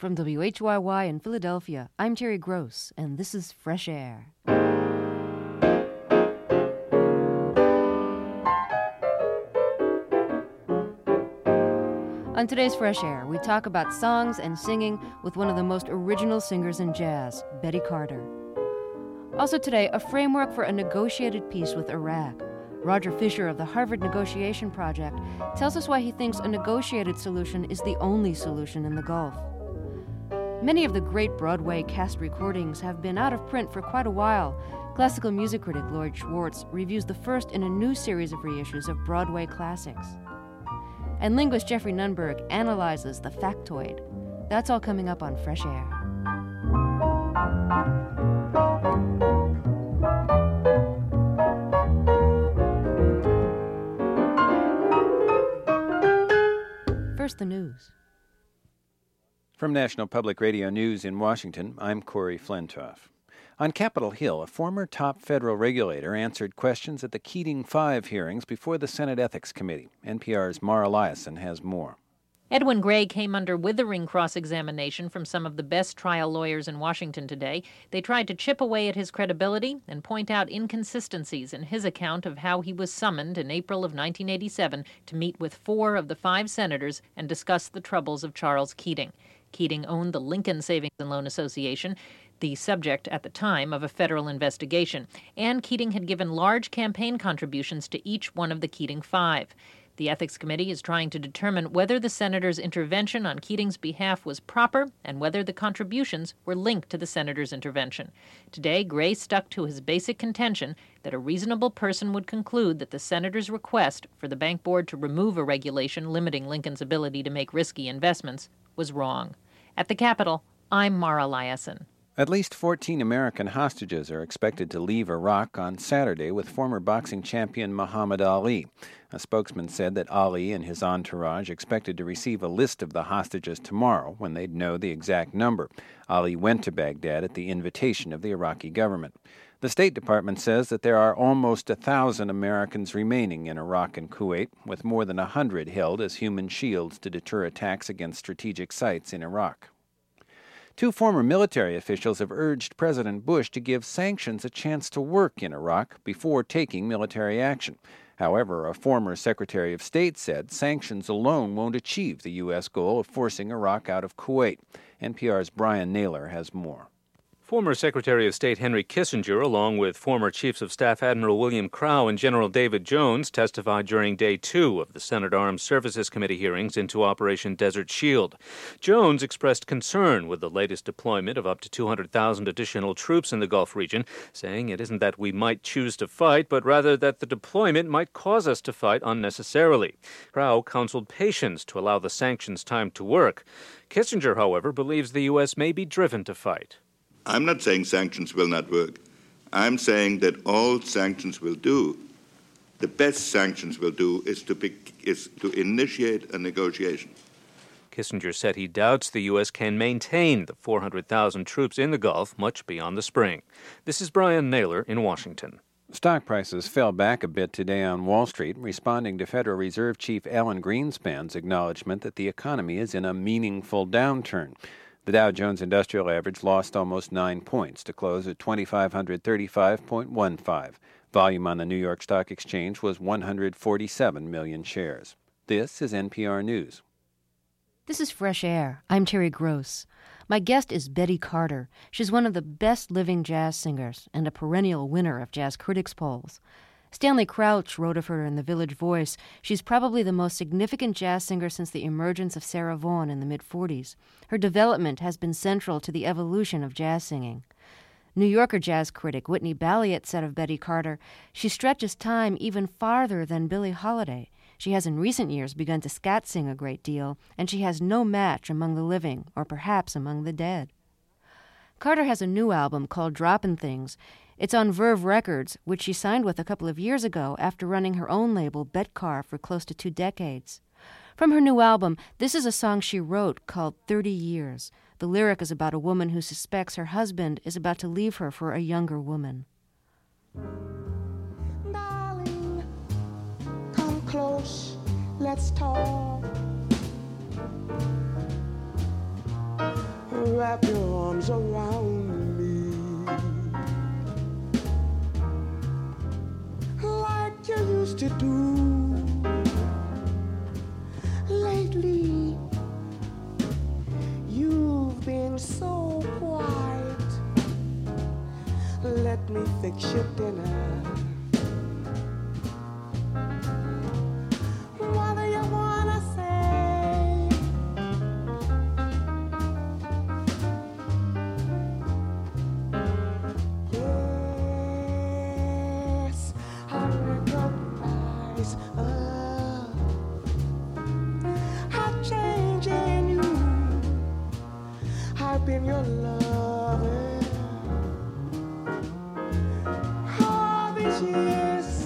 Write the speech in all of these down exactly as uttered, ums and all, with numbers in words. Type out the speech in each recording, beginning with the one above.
From W H Y Y in Philadelphia, I'm Terry Gross, and this is Fresh Air. On today's Fresh Air, we talk about songs and singing with one of the most original singers in jazz, Betty Carter. Also today, a framework for a negotiated peace with Iraq. Roger Fisher of the Harvard Negotiation Project tells us why he thinks a negotiated solution is the only solution in the Gulf. Many of the great Broadway cast recordings have been out of print for quite a while. Classical music critic Lloyd Schwartz reviews the first in a new series of reissues of Broadway classics. And linguist Jeffrey Nunberg analyzes the factoid. That's all coming up on Fresh Air. First, the news. From National Public Radio News in Washington, I'm Corey Flintoff. On Capitol Hill, a former top federal regulator answered questions at the Keating Five hearings before the Senate Ethics Committee. N P R's Mara Liasson has more. Edwin Gray came under withering cross-examination from some of the best trial lawyers in Washington today. They tried to chip away at his credibility and point out inconsistencies in his account of how he was summoned in April of nineteen eighty-seven to meet with four of the five senators and discuss the troubles of Charles Keating. Keating owned the Lincoln Savings and Loan Association, the subject at the time of a federal investigation, and Keating had given large campaign contributions to each one of the Keating Five. The Ethics Committee is trying to determine whether the senator's intervention on Keating's behalf was proper and whether the contributions were linked to the senator's intervention. Today, Gray stuck to his basic contention that a reasonable person would conclude that the senator's request for the bank board to remove a regulation limiting Lincoln's ability to make risky investments was wrong. At the Capitol, I'm Mara Liasson. At least fourteen American hostages are expected to leave Iraq on Saturday with former boxing champion Muhammad Ali. A spokesman said that Ali and his entourage expected to receive a list of the hostages tomorrow when they'd know the exact number. Ali went to Baghdad at the invitation of the Iraqi government. The State Department says that there are almost a thousand Americans remaining in Iraq and Kuwait, with more than a hundred held as human shields to deter attacks against strategic sites in Iraq. Two former military officials have urged President Bush to give sanctions a chance to work in Iraq before taking military action. However, a former Secretary of State said sanctions alone won't achieve the U S goal of forcing Iraq out of Kuwait. N P R's Brian Naylor has more. Former Secretary of State Henry Kissinger, along with former Chiefs of Staff Admiral William Crowe and General David Jones, testified during Day two of the Senate Armed Services Committee hearings into Operation Desert Shield. Jones expressed concern with the latest deployment of up to two hundred thousand additional troops in the Gulf region, saying it isn't that we might choose to fight, but rather that the deployment might cause us to fight unnecessarily. Crowe counseled patience to allow the sanctions time to work. Kissinger, however, believes the U S may be driven to fight. I'm not saying sanctions will not work. I'm saying that all sanctions will do, the best sanctions will do, is to, be, is to initiate a negotiation. Kissinger said he doubts the U S can maintain the four hundred thousand troops in the Gulf much beyond the spring. This is Brian Naylor in Washington. Stock prices fell back a bit today on Wall Street, responding to Federal Reserve Chief Alan Greenspan's acknowledgement that the economy is in a meaningful downturn. The Dow Jones Industrial Average lost almost nine points to close at two thousand five hundred thirty-five point one five. Volume on the New York Stock Exchange was one hundred forty-seven million shares. This is N P R News. This is Fresh Air. I'm Terry Gross. My guest is Betty Carter. She's one of the best living jazz singers and a perennial winner of Jazz Critics polls. Stanley Crouch wrote of her in The Village Voice. She's probably the most significant jazz singer since the emergence of Sarah Vaughan in the mid-forties. Her development has been central to the evolution of jazz singing. New Yorker jazz critic Whitney Balliet said of Betty Carter, she stretches time even farther than Billie Holiday. She has in recent years begun to scat sing a great deal, and she has no match among the living, or perhaps among the dead. Carter has a new album called Droppin' Things. It's on Verve Records, which she signed with a couple of years ago after running her own label, Betcar, for close to two decades. From her new album, this is a song she wrote called thirty years. The lyric is about a woman who suspects her husband is about to leave her for a younger woman. Darling, come close, let's talk. wrap your arms around me like you used to do. Lately, you've been so quiet. Let me fix your dinner. What do you wanna say? Yes, I recognize uh, a change in you. I've been your lover all these years.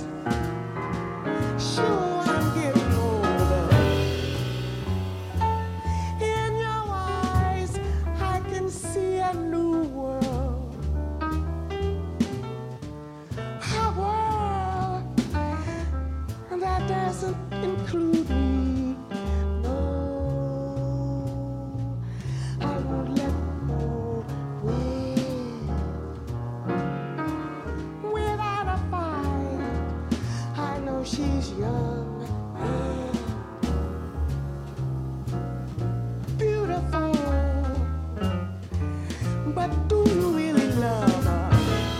Sure, I'm getting older. In your eyes, I can see a new world. A world that doesn't include me. No, I won't let go with, without a fight. I know she's young and beautiful, but do you really love her?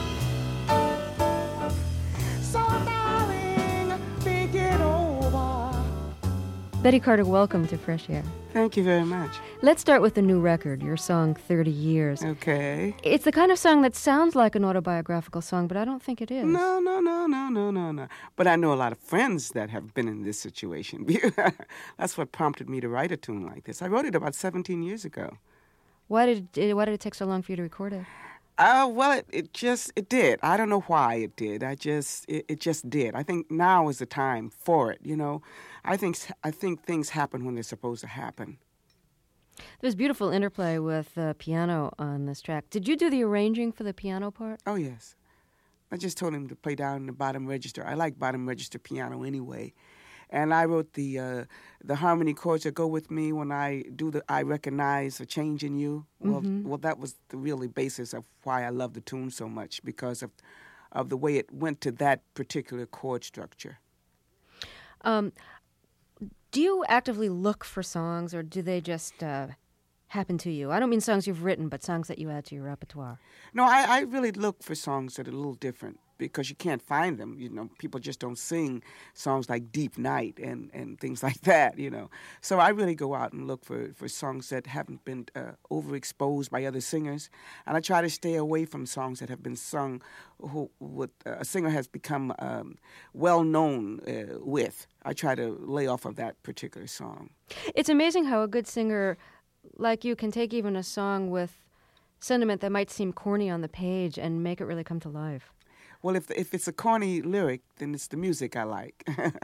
So darling, think it over. Betty Carter, welcome to Fresh Air. Thank you very much. Let's start with the new record, your song thirty years. Okay. It's the kind of song that sounds like an autobiographical song, but I don't think it is. No, no, no, no, no, no, no. But I know a lot of friends that have been in this situation. That's what prompted me to write a tune like this. I wrote it about seventeen years ago. Why did it, why did it take so long for you to record it? Uh, well, it, it just, it did. I don't know why it did. I just, it, it just did. I think now is the time for it, you know. I think, I think things happen when they're supposed to happen. There's beautiful interplay with uh, piano on this track. Did you do the arranging for the piano part? Oh, yes. I just told him to play down in the bottom register. I like bottom register piano anyway. And I wrote the uh, the harmony chords that go with me when I do the I recognize a change in you. Well, Mm-hmm. well, that was the really basis of why I love the tune so much, because of of the way it went to that particular chord structure. Um, do you actively look for songs, or do they just uh, happen to you? I don't mean songs you've written, but songs that you add to your repertoire. No, I, I really look for songs that are a little different, because you can't find them. You know, people just don't sing songs like Deep Night and, and things like that, you know. So I really go out and look for, for songs that haven't been uh, overexposed by other singers. And I try to stay away from songs that have been sung who with, uh, a singer has become um, well-known uh, with. I try to lay off of that particular song. It's amazing how a good singer like you can take even a song with sentiment that might seem corny on the page and make it really come to life. Well, if if it's a corny lyric, then it's the music I like.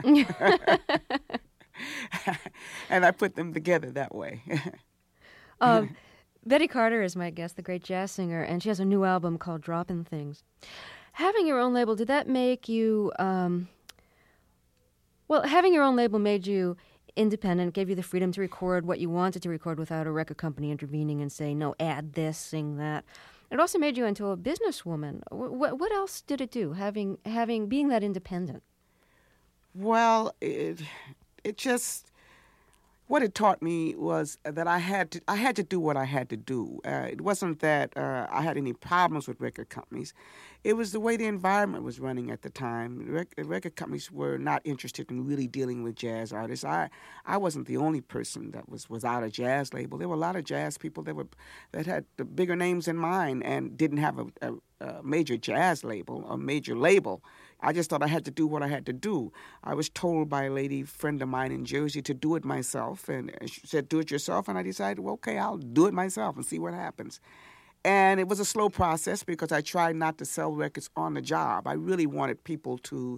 And I put them together that way. um, Betty Carter is my guest, the great jazz singer, and she has a new album called Droppin' Things. Having your own label, did that make you... Um, well, having your own label made you independent, gave you the freedom to record what you wanted to record without a record company intervening and saying, no, add this, sing that. It also made you into a businesswoman. What, what else did it do, having having being that independent? Well, it it just what it taught me was that I had to I had to do what I had to do. Uh, it wasn't that uh, I had any problems with record companies. It was the way the environment was running at the time. Rec- record companies were not interested in really dealing with jazz artists. I I wasn't the only person that was without a jazz label. There were a lot of jazz people that were that had the bigger names than mine and didn't have a, a, a major jazz label, a major label. I just thought I had to do what I had to do. I was told by a lady friend of mine in Jersey to do it myself, and she said, do it yourself, and I decided, well, okay, I'll do it myself and see what happens. And it was a slow process because I tried not to sell records on the job. I really wanted people to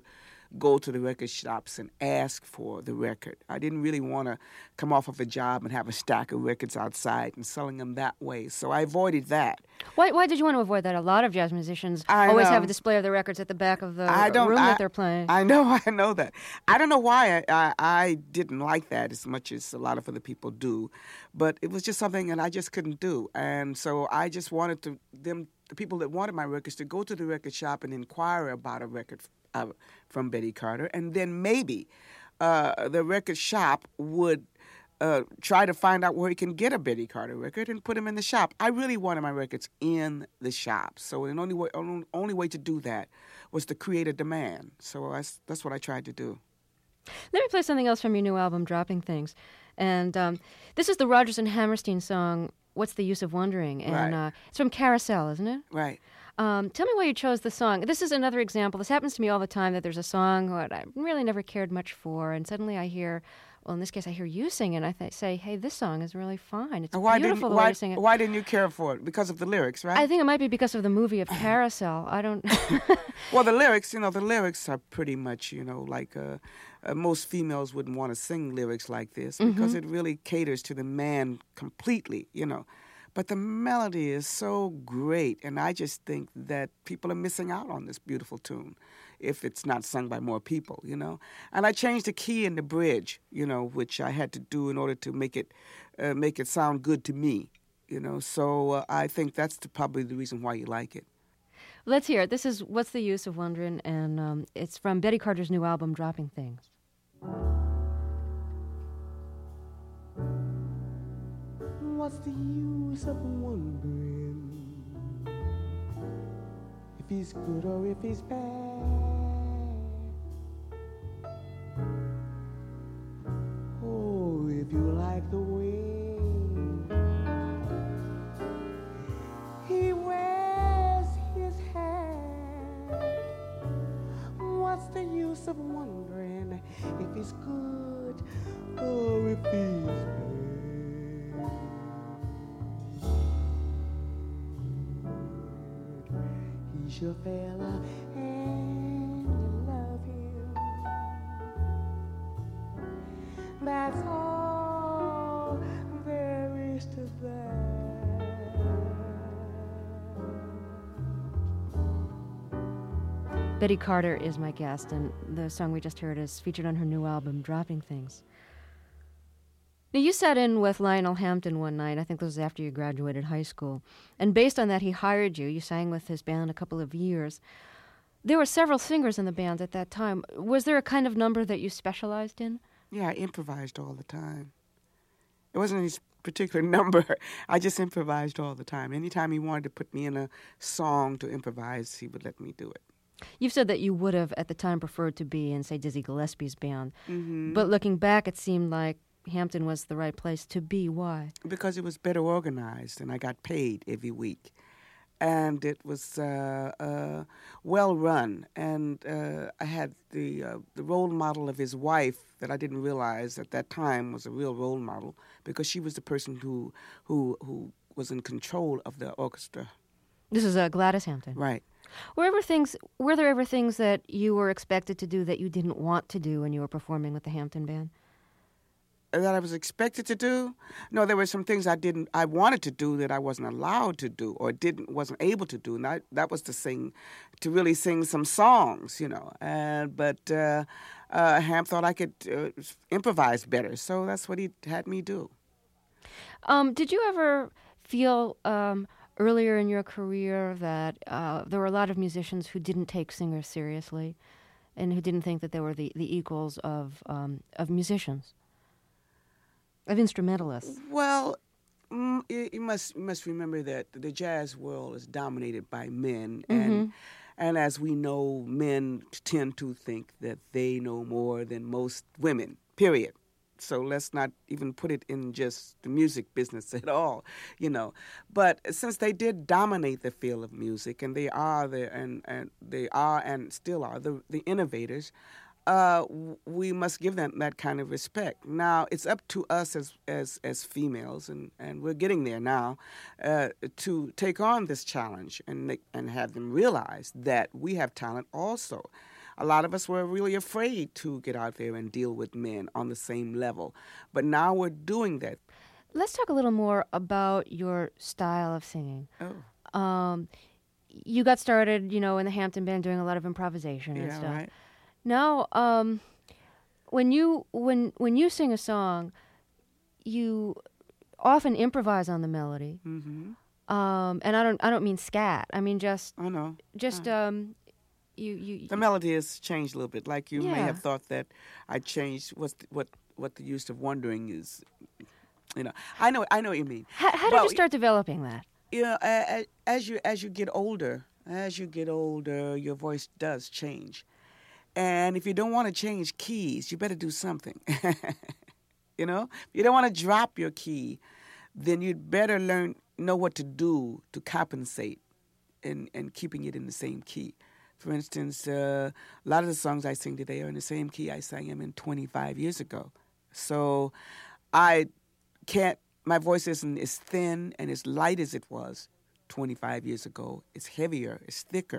go to the record shops and ask for the record. I didn't really want to come off of a job and have a stack of records outside and selling them that way. So I avoided that. Why, why did you want to avoid that? A lot of jazz musicians I always know. have a display of the records at the back of the I don't, room I, that they're playing. I know, I know that. I don't know why I, I, I didn't like that as much as a lot of other people do, but it was just something that I just couldn't do. And so I just wanted to them, the people that wanted my records, to go to the record shop and inquire about a record uh, from Betty Carter, and then maybe uh, the record shop would uh, try to find out where he can get a Betty Carter record and put them in the shop. I really wanted my records in the shop, so the only way, only way to do that was to create a demand. So that's, that's what I tried to do. Let me play something else from your new album, Dropping Things. And um, this is the Rodgers and Hammerstein song, What's the Use of Wondering? And Right. uh, it's from Carousel, isn't it? Right. Um, tell me why you chose the song. This is another example. This happens to me all the time, that there's a song that I really never cared much for, and suddenly I hear, well, in this case, I hear you sing it, and I th- say, hey, this song is really fine. It's Why beautiful didn't, the way why, you sing it. why didn't you care for it? Because of the lyrics, right? I think it might be because of the movie of Carousel. I don't... Well, the lyrics, you know, the lyrics are pretty much, you know, like uh, uh, most females wouldn't want to sing lyrics like this because Mm-hmm. it really caters to the man completely, you know. But the melody is so great, and I just think that people are missing out on this beautiful tune if it's not sung by more people, you know. And I changed the key in the bridge, you know, which I had to do in order to make it uh, make it sound good to me, you know. So uh, I think that's the, probably the reason why you like it. Let's hear it. This is What's the Use of Wondering, and um, it's from Betty Carter's new album, Dropping Things. What's the use of wondering if he's good or if he's bad? Oh, if you like the way he wears his hat, what's the use of wondering if he's good or if he's bad? He's your fella and you love him. That's all there is to that. Betty Carter is my guest, and the song we just heard is featured on her new album, Dropping Things. Now, you sat in with Lionel Hampton one night. I think this was after you graduated high school. And based on that, he hired you. You sang with his band a couple of years. There were several singers in the band at that time. Was there a kind of number that you specialized in? Yeah, I improvised all the time. It wasn't any particular number. I just improvised all the time. Anytime he wanted to put me in a song to improvise, he would let me do it. You've said that you would have, at the time, preferred to be in, say, Dizzy Gillespie's band. Mm-hmm. But looking back, it seemed like Hampton was the right place to be. Why? Because it was better organized, and I got paid every week. And it was uh, uh, well run, and uh, I had the uh, the role model of his wife that I didn't realize at that time was a real role model, because she was the person who who who was in control of the orchestra. This is uh, Gladys Hampton. Right. Were ever things? Were there ever things that you were expected to do that you didn't want to do when you were performing with the Hampton Band? That I was expected to do? No, there were some things I didn't, I wanted to do that I wasn't allowed to do or didn't, wasn't able to do. And I, that was to sing, to really sing some songs, you know. And but uh, uh, Ham thought I could uh, improvise better, so that's what he had me do. Um, did you ever feel um, earlier in your career that uh, there were a lot of musicians who didn't take singers seriously, and who didn't think that they were the, the equals of um, of musicians? Of instrumentalists. Well, mm, you, you must you must remember that the jazz world is dominated by men, and Mm-hmm. and as we know, men tend to think that they know more than most women. Period. So let's not even put it in just the music business at all, you know. But since they did dominate the field of music, and they are the and, and they are and still are the the innovators. Uh, we must give them that kind of respect. Now, it's up to us as as, as females, and, and we're getting there now, uh, to take on this challenge and make, and have them realize that we have talent also. a lot of us were really afraid to get out there and deal with men on the same level. But now we're doing that. Let's talk a little more about your style of singing. Oh. Um, you got started, you know, in the Hampton Band doing a lot of improvisation and Yeah, stuff. right. Now, um, when you when when you sing a song, you often improvise on the melody. Mm-hmm. Um, and I don't I don't mean scat. I mean just Oh, no. just um, you you. The melody has changed a little bit. Like you may Yeah. have thought that I changed. What's the, what what the use of wondering is, you know. I know I know what you mean. How, how did Well, you start developing that? You know, a- a- as you as you get older, as you get older, your voice does change. And if you don't want to change keys, you better do something. You know, if you don't want to drop your key, then you'd better learn know what to do to compensate in and keeping it in the same key. For instance, uh, a lot of the songs I sing today are in the same key I sang them in twenty-five years ago. So I can't. My voice isn't as thin and as light as it was twenty-five years ago. It's heavier. It's thicker.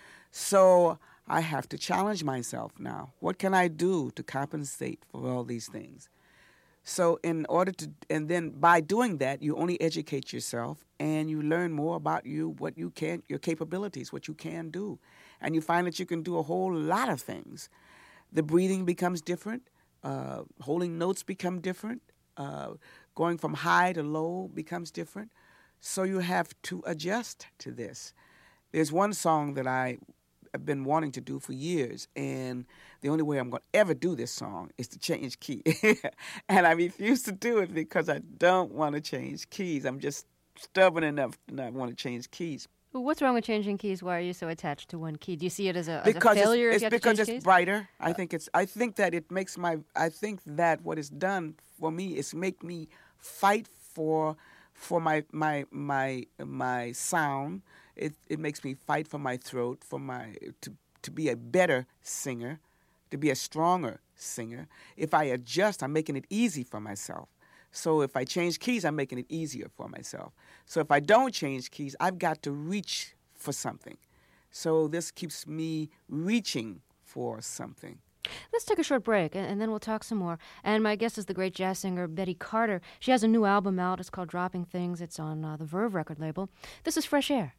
So I have to challenge myself now. What can I do to compensate for all these things? So in order to, and then by doing that, you only educate yourself and you learn more about you, what you can, your capabilities, what you can do. And you find that you can do a whole lot of things. The breathing becomes different. Uh, holding notes become different. Uh, going from high to low becomes different. So you have to adjust to this. There's one song that I have been wanting to do for years, and the only way I'm going to ever do this song is to change key. And I refuse to do it because I don't want to change keys. I'm just stubborn enough to not want to change keys. Well, what's wrong with changing keys? Why are you so attached to one key? Do you see it as a, as a Because failure? it's, if you it's have to because change it's keys? brighter. I think it's. I think that it makes my. I think that what it's done for me is make me fight for, for my my my my sound. It it makes me fight for my throat, for my to to be a better singer, to be a stronger singer. If I adjust, I'm making it easy for myself. So if I change keys, I'm making it easier for myself. So if I don't change keys, I've got to reach for something. So this keeps me reaching for something. Let's take a short break, and, and then we'll talk some more. And my guest is the great jazz singer Betty Carter. She has a new album out. It's called Dropping Things. It's on uh, the Verve record label. This is Fresh Air.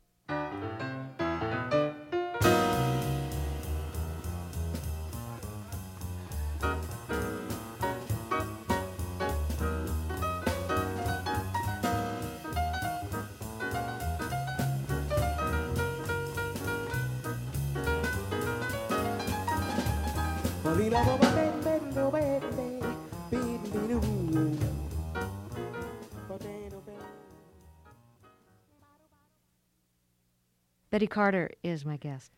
Betty Carter is my guest.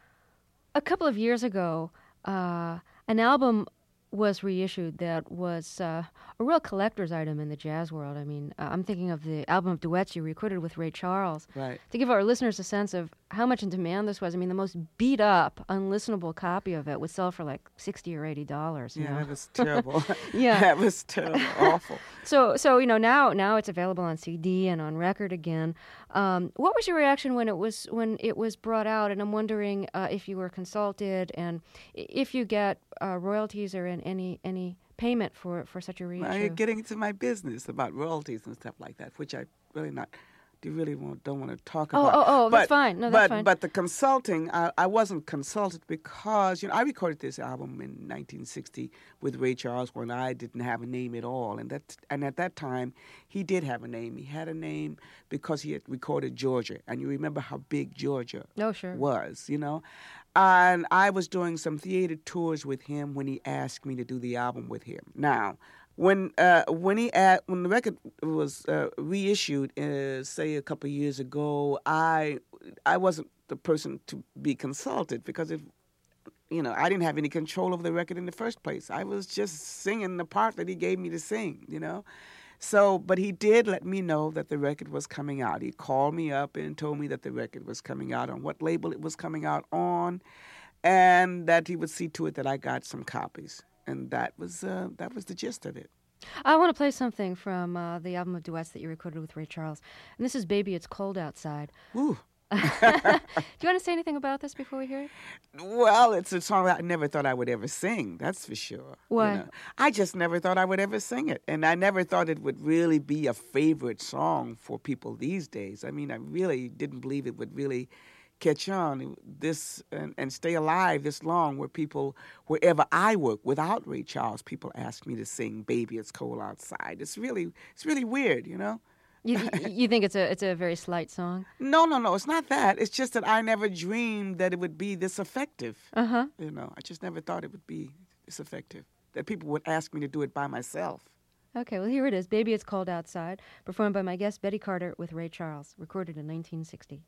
A couple of years ago, uh, an album was reissued that was uh, a real collector's item in the jazz world. I mean, uh, I'm thinking of the album of duets you recorded with Ray Charles. Right. To give our listeners a sense of how much in demand this was, I mean, the most beat-up, unlistenable copy of it would sell for like sixty or eighty dollars. Yeah, know? that was terrible. Yeah. That was terrible, awful. So, so you know, now now it's available on C D and on record again. Um, what was your reaction when it was when it was brought out? And I'm wondering uh, if you were consulted and i- if you get uh, royalties or in any any payment for, for such a reissue. Now you're getting into my business about royalties and stuff like that, which I really not, do really want, don't want to talk Oh, about. oh, oh, that's But- fine. No, that's but, fine. But the consulting, I, I wasn't consulted because, you know, I recorded this album in nineteen sixty with Ray Charles when I didn't have a name at all. And that, and at that time, he did have a name. He had a name because he had recorded Georgia. And you remember how big Georgia Oh, sure. was, you know? And I was doing some theater tours with him when he asked me to do the album with him. Now, when uh, when he at, when the record was uh, reissued, uh, say a couple of years ago, I I wasn't the person to be consulted because it, you know, I didn't have any control over the record in the first place. I was just singing the part that he gave me to sing, you know. So, but he did let me know that the record was coming out. He called me up and told me that the record was coming out, on what label it was coming out on, and that he would see to it that I got some copies. And that was uh, that was the gist of it. I want to play something from uh, the album of duets that you recorded with Ray Charles. And this is Baby, It's Cold Outside. Ooh. Do you want to say anything about this before we hear it? Well, it's a song that I never thought I would ever sing, that's for sure. Why? You know? I just never thought I would ever sing it. And I never thought it would really be a favorite song for people these days. I mean, I really didn't believe it would really catch on this and, and stay alive this long, where people, wherever I work, without Ray Charles, people ask me to sing Baby It's Cold Outside. It's really, it's really weird, you know? You, you think it's a it's a very slight song? No, no, no. It's not that. It's just that I never dreamed that it would be this effective. Uh huh. You know, I just never thought it would be this effective. That people would ask me to do it by myself. Okay, well, here it is. Baby It's Cold Outside, performed by my guest Betty Carter with Ray Charles, recorded in nineteen sixty.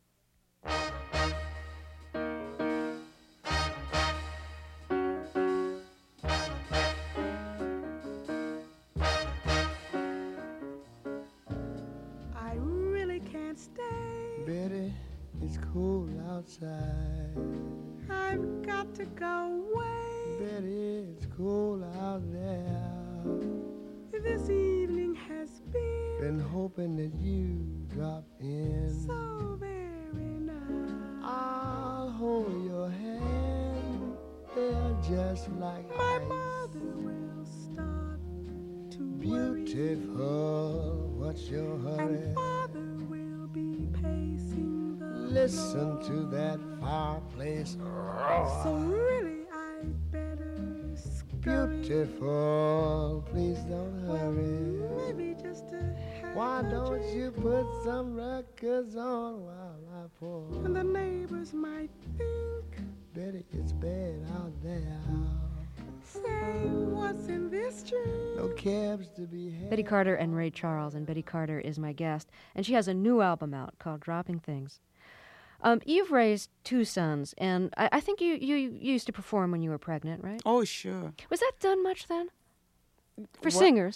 I really can't stay. Betty, it's cold outside. I've got to go away. Betty, it's cold out there. This evening has been Been hoping that you drop in. so very nice. I'll hold your hand. They're just like My ice. mother will start to worry, Beautiful, what's your hurry? and father will be pacing the Listen floor. to that fireplace So roar. really, I'd better scurry. Beautiful, please don't hurry. Maybe just to have Why a don't drink. you put some records on while I pour? And the neighbors might think, Betty, it's bad out there. say, what's in this drink? No cabs to be had. Betty Carter and Ray Charles, and Betty Carter is my guest, and she has a new album out called Dropping Things. Um, you've raised two sons, and I, I think you, you you used to perform when you were pregnant, right? Oh, sure. Was that done much then? For What? singers?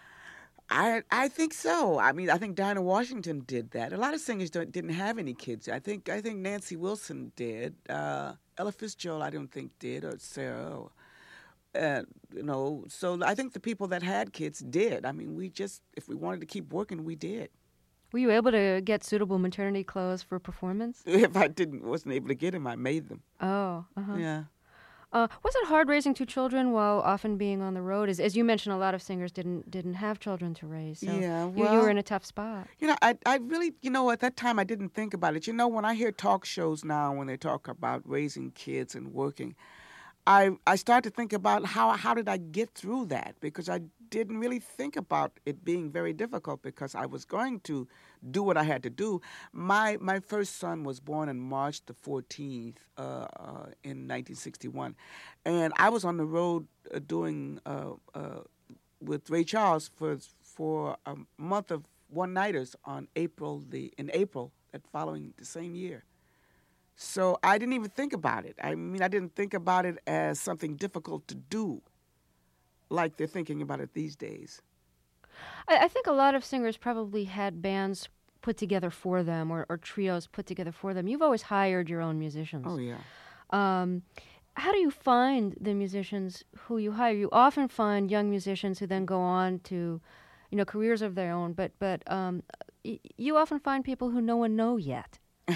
I I think so. I mean, I think Dinah Washington did that. A lot of singers don't, didn't have any kids. I think I think Nancy Wilson did. Uh, Ella Fitzgerald, I don't think did, or Sarah. Or, uh, you know, so I think the people that had kids did. I mean, we just, if we wanted to keep working, we did. Were you able to get suitable maternity clothes for performance? If I didn't, wasn't able to get them, I made them. Oh, uh-huh. Yeah. Uh, was it hard raising two children while often being on the road? As, as you mentioned, a lot of singers didn't didn't have children to raise. So Yeah, you, you well- were in a tough spot. You know, I I really, you know, at that time I didn't think about it. You know, when I hear talk shows now, when they talk about raising kids and working, I I start to think about how how did I get through that, because I didn't really think about it being very difficult, because I was going to do what I had to do. My my first son was born on March the fourteenth uh, uh, in nineteen sixty-one, and I was on the road uh, doing uh, uh, with Ray Charles for for a month of one nighters on April the in April that following the same year. So I didn't even think about it. I mean, I didn't think about it as something difficult to do, like they're thinking about it these days. I, I think a lot of singers probably had bands put together for them, or, or trios put together for them. You've always hired your own musicians. Oh yeah. Um, how do you find the musicians who you hire? You often find young musicians who then go on to, you know, careers of their own. But but um, y- you often find people who no one know yet.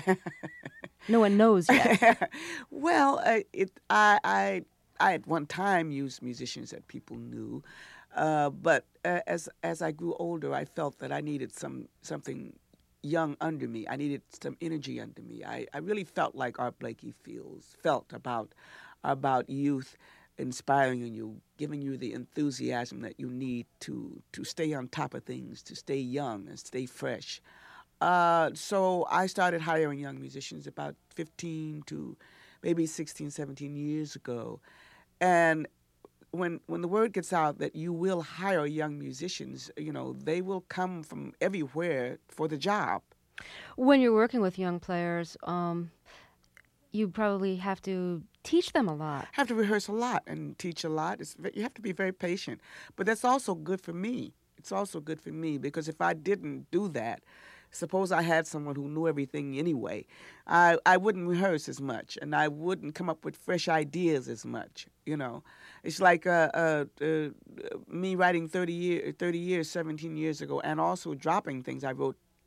No one knows yet. Well, uh, it I I I at one time used musicians that people knew, uh, but uh, as as I grew older, I felt that I needed some something young under me. I needed some energy under me. I, I really felt like Art Blakey feels felt about about youth inspiring you, giving you the enthusiasm that you need to to stay on top of things, to stay young and stay fresh. Uh, so I started hiring young musicians about fifteen to maybe sixteen, seventeen years ago. And when when the word gets out that you will hire young musicians, you know, they will come from everywhere for the job. When you're working with young players, um, you probably have to teach them a lot. Have to rehearse a lot and teach a lot. It's, ve- you have to be very patient. But that's also good for me. It's also good for me, because if I didn't do that, suppose I had someone who knew everything anyway, I, I wouldn't rehearse as much, and I wouldn't come up with fresh ideas as much, you know. It's like uh, uh, uh, me writing thirty, year, thirty years, seventeen years ago, and also dropping things I wrote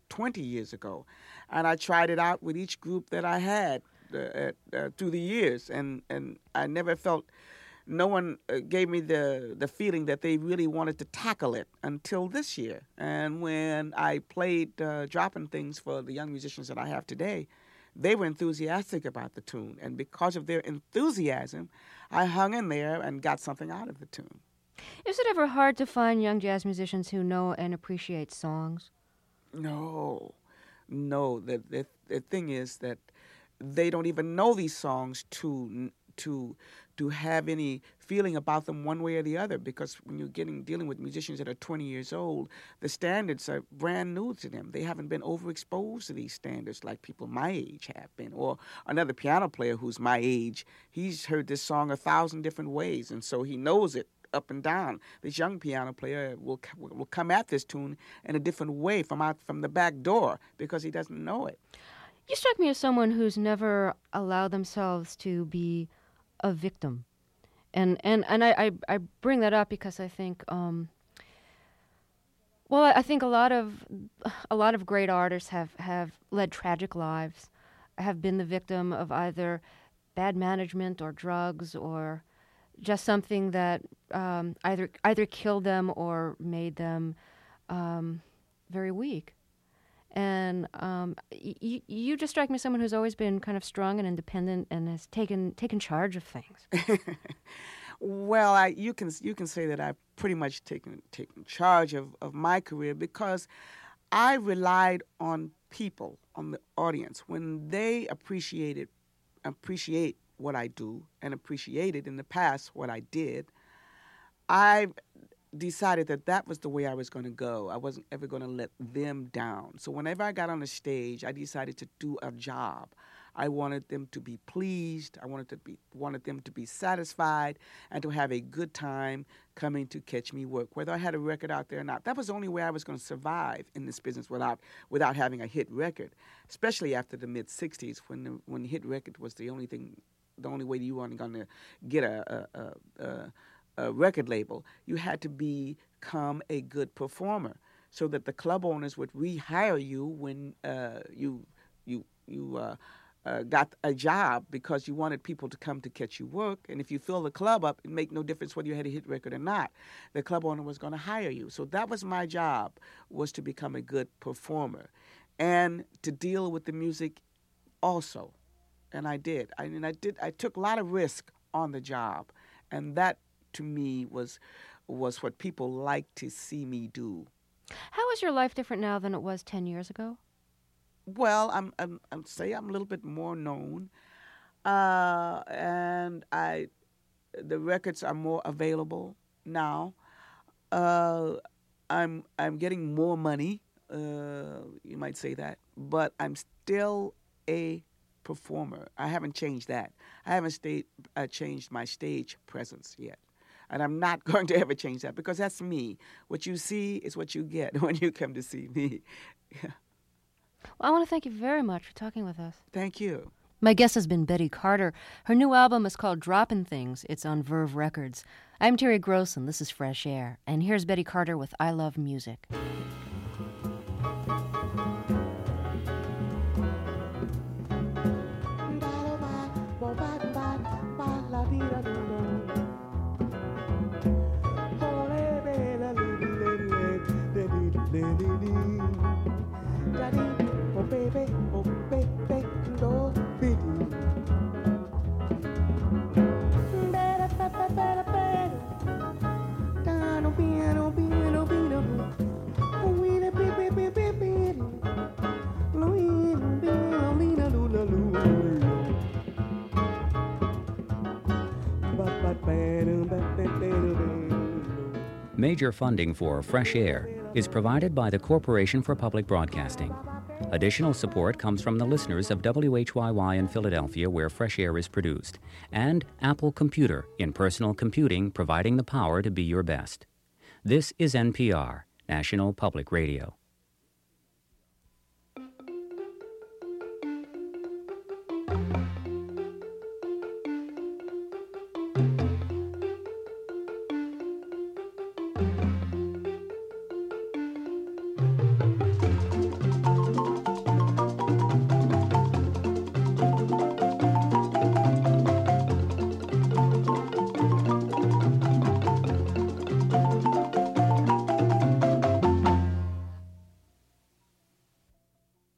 twenty years ago. And I tried it out with each group that I had uh, at, uh, through the years, and, and I never felt, no one uh, gave me the, the feeling that they really wanted to tackle it until this year. And when I played uh, Dropping Things for the young musicians that I have today, they were enthusiastic about the tune. And because of their enthusiasm, I hung in there and got something out of the tune. Is it ever hard to find young jazz musicians who know and appreciate songs? No, no. The, the, the thing is that they don't even know these songs to to to have any feeling about them one way or the other, because when you're getting dealing with musicians that are twenty years old, the standards are brand new to them. They haven't been overexposed to these standards like people my age have been. Or another piano player who's my age, he's heard this song a thousand different ways, and so he knows it up and down. This young piano player will will come at this tune in a different way from out from the back door because he doesn't know it. You strike me as someone who's never allowed themselves to be a victim. And and, and I, I, I bring that up because I think um, well, I think a lot of a lot of great artists have, have led tragic lives, have been the victim of either bad management or drugs or just something that um, either either killed them or made them um, very weak. And um, y- you just strike me as someone who's always been kind of strong and independent and has taken taken charge of things. Well, I, you can you can say that I've pretty much taken taken charge of, of my career because I relied on people, on the audience, when they appreciated appreciate what I do and appreciated in the past what I did. I decided that that was the way I was going to go. I wasn't ever going to let them down. So whenever I got on the stage, I decided to do a job. I wanted them to be pleased. I wanted to be wanted them to be satisfied and to have a good time coming to catch me work, whether I had a record out there or not. That was the only way I was going to survive in this business without without having a hit record, especially after the mid sixties when the, when the hit record was the only thing, the only way you were going to get a, a, a, a a record label. You had to become a good performer so that the club owners would rehire you when uh, you you you uh, uh, got a job because you wanted people to come to catch you work. And if you fill the club up, it made no difference whether you had a hit record or not. The club owner was going to hire you. So that was my job, was to become a good performer and to deal with the music also. And I did. I mean, I did. I took a lot of risk on the job, and that to me was was what people like to see me do. How is your life different now than it was ten years ago? Well, I'm I'm, I'm say I'm a little bit more known, uh, and I the records are more available now. Uh, I'm I'm getting more money. Uh, you might say that, but I'm still a performer. I haven't changed that. I haven't stayed, uh, changed my stage presence yet. And I'm not going to ever change that because that's me. What you see is what you get when you come to see me. Well, I want to thank you very much for talking with us. Thank you. My guest has been Betty Carter. Her new album is called Droppin' Things. It's on Verve Records. I'm Terry Gross, and this is Fresh Air. And here's Betty Carter with I Love Music. Major funding for Fresh Air is provided by the Corporation for Public Broadcasting. Additional support comes from the listeners of W H Y Y in Philadelphia, where Fresh Air is produced, and Apple Computer in personal computing, providing the power to be your best. This is N P R, National Public Radio.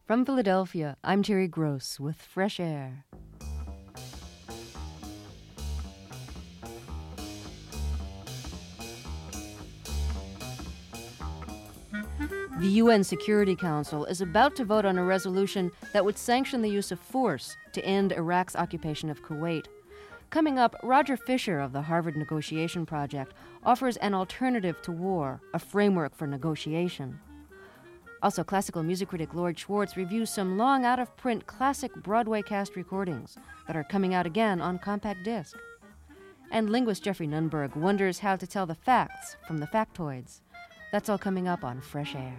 From Philadelphia, I'm Terry Gross with Fresh Air. The U N Security Council is about to vote on a resolution that would sanction the use of force to end Iraq's occupation of Kuwait. Coming up, Roger Fisher of the Harvard Negotiation Project offers an alternative to war, a framework for negotiation. Also, classical music critic Lloyd Schwartz reviews some long out-of-print classic Broadway cast recordings that are coming out again on compact disc. And linguist Jeffrey Nunberg wonders how to tell the facts from the factoids. That's all coming up on Fresh Air.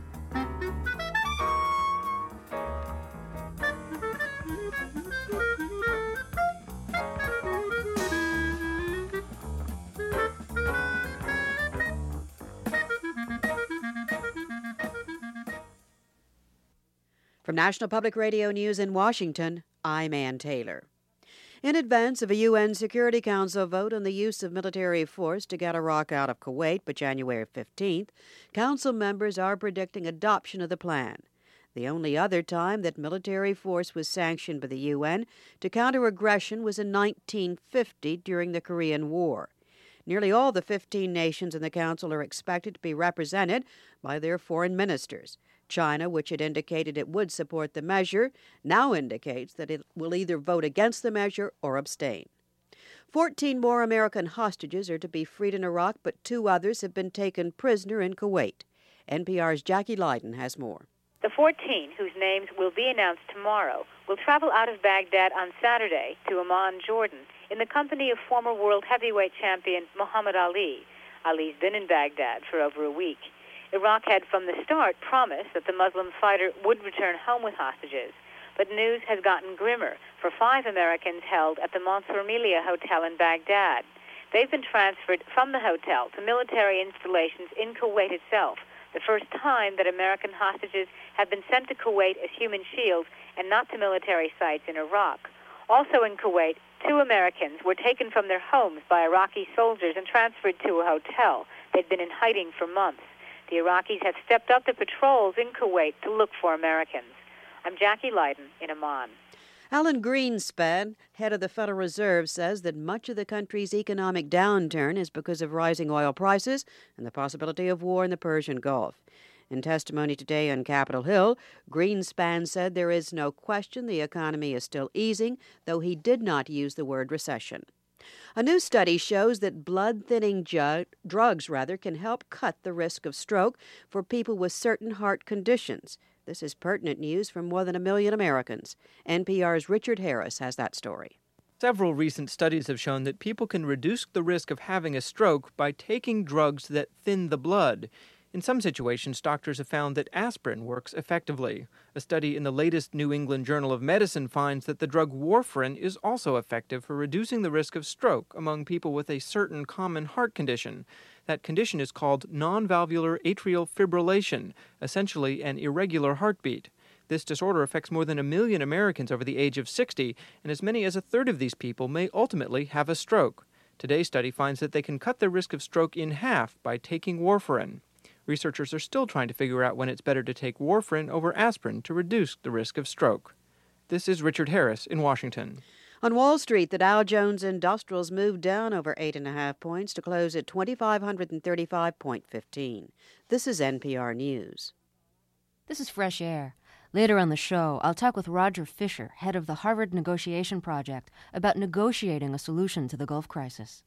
From National Public Radio News in Washington, I'm Ann Taylor. In advance of a U N Security Council vote on the use of military force to get Iraq out of Kuwait by January fifteenth, Council members are predicting adoption of the plan. The only other time that military force was sanctioned by the U N to counter aggression was in nineteen fifty during the Korean War. Nearly all the fifteen nations in the Council are expected to be represented by their foreign ministers. China, which had indicated it would support the measure, now indicates that it will either vote against the measure or abstain. Fourteen more American hostages are to be freed in Iraq, but two others have been taken prisoner in Kuwait. N P R's Jackie Leiden has more. The fourteen, whose names will be announced tomorrow, will travel out of Baghdad on Saturday to Amman, Jordan, in the company of former world heavyweight champion Muhammad Ali. Ali's been in Baghdad for over a week. Iraq had from the start promised that the Muslim fighter would return home with hostages, but news has gotten grimmer for five Americans held at the Mansour Melia Hotel in Baghdad. They've been transferred from the hotel to military installations in Kuwait itself, the first time that American hostages have been sent to Kuwait as human shields and not to military sites in Iraq. Also in Kuwait, two Americans were taken from their homes by Iraqi soldiers and transferred to a hotel. They'd been in hiding for months. The Iraqis have stepped up the patrols in Kuwait to look for Americans. I'm Jackie Leiden in Amman. Alan Greenspan, head of the Federal Reserve, says that much of the country's economic downturn is because of rising oil prices and the possibility of war in the Persian Gulf. In testimony today on Capitol Hill, Greenspan said there is no question the economy is still easing, though he did not use the word recession. A new study shows that blood-thinning ju- drugs rather can help cut the risk of stroke for people with certain heart conditions. This is pertinent news from more than a million Americans. N P R's Richard Harris has that story. Several recent studies have shown that people can reduce the risk of having a stroke by taking drugs that thin the blood. In some situations, doctors have found that aspirin works effectively. A study in the latest New England Journal of Medicine finds that the drug warfarin is also effective for reducing the risk of stroke among people with a certain common heart condition. That condition is called non-valvular atrial fibrillation, essentially an irregular heartbeat. This disorder affects more than a million Americans over the age of sixty, and as many as a third of these people may ultimately have a stroke. Today's study finds that they can cut their risk of stroke in half by taking warfarin. Researchers are still trying to figure out when it's better to take warfarin over aspirin to reduce the risk of stroke. This is Richard Harris in Washington. On Wall Street, the Dow Jones Industrials moved down over eight and a half points to close at two thousand five hundred thirty-five point one five. This is N P R News. This is Fresh Air. Later on the show, I'll talk with Roger Fisher, head of the Harvard Negotiation Project, about negotiating a solution to the Gulf crisis.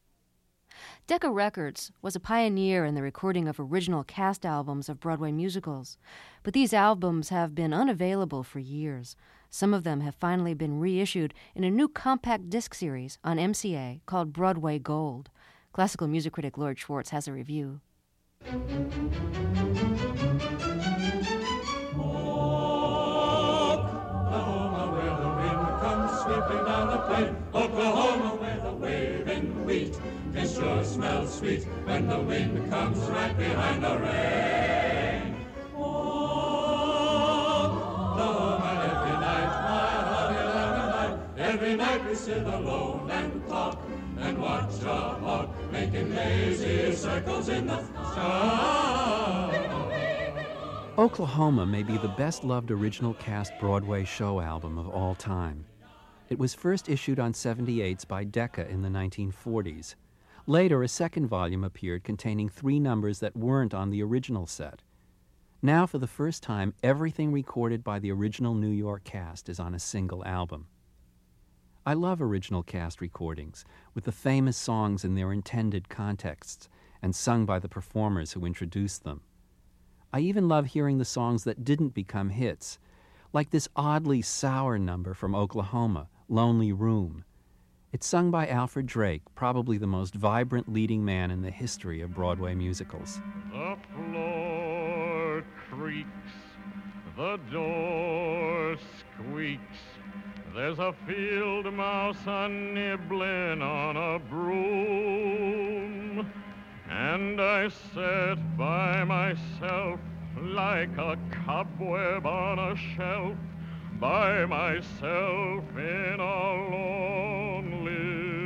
Decca Records was a pioneer in the recording of original cast albums of Broadway musicals, but these albums have been unavailable for years. Some of them have finally been reissued in a new compact disc series on M C A called Broadway Gold. Classical music critic Lloyd Schwartz has a review. Oklahoma, where the wind comes sweeping down the plain. Oklahoma, where the waving wheat it sure smells sweet when the wind comes right behind the rain. Oklahoma, every night, my honey lamb and I, every night we sit alone and talk and watch a hawk making lazy circles in the sky. Oklahoma may be the best-loved original cast Broadway show album of all time. It was first issued on seventy-eights by Decca in the nineteen forties. Later, a second volume appeared containing three numbers that weren't on the original set. Now, for the first time, everything recorded by the original New York cast is on a single album. I love original cast recordings, with the famous songs in their intended contexts and sung by the performers who introduced them. I even love hearing the songs that didn't become hits, like this oddly sour number from Oklahoma, Lonely Room. It's sung by Alfred Drake, probably the most vibrant leading man in the history of Broadway musicals. The floor creaks, the door squeaks, there's a field mouse a-nibbling on a broom, and I sat by myself like a cobweb on a shelf, by myself in a lonely